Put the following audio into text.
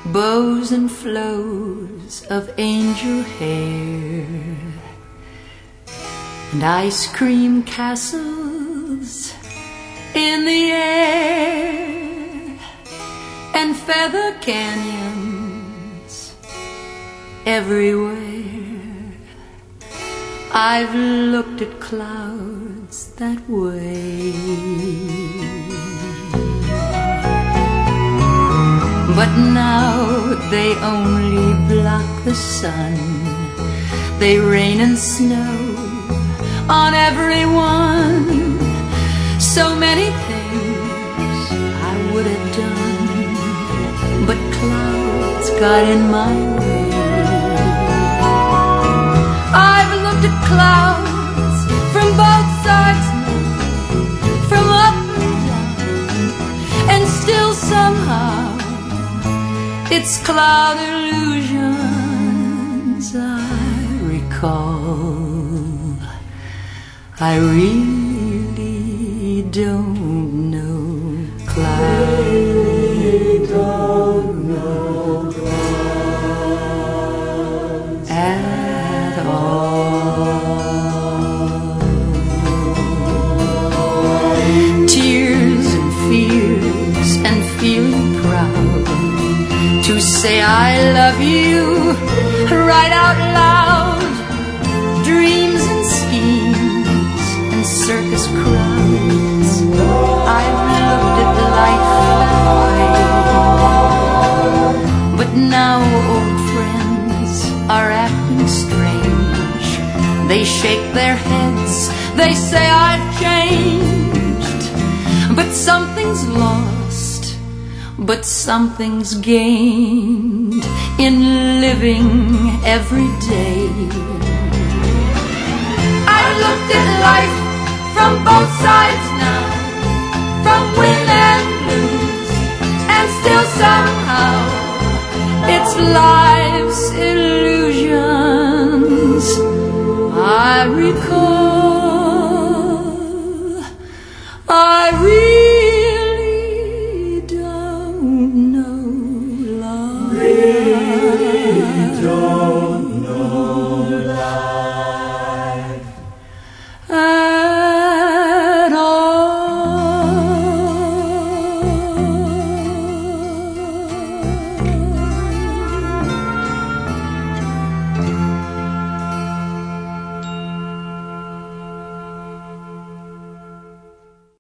bows and flows of angel hair, and ice cream castles in the air, and feather canyons everywhere. I've looked at clouds that way, but now they only block the sun. They rain and snow on everyone. So many things I would have done, but clouds got in my way. I've looked at clouds from both sides now, from up and down, and still somehow it's cloud illusions I recall. I really don't know clouds. We don't know clouds At all. Tears and fears and feeling proud to say I love you right out loud. Dreams and schemes and circus crowds, I've looked at life that way. But now old friends are acting strange. They shake their heads, they say I've changed. But something's lost, but something's gained in living every day. I've looked at life from both sides now, from win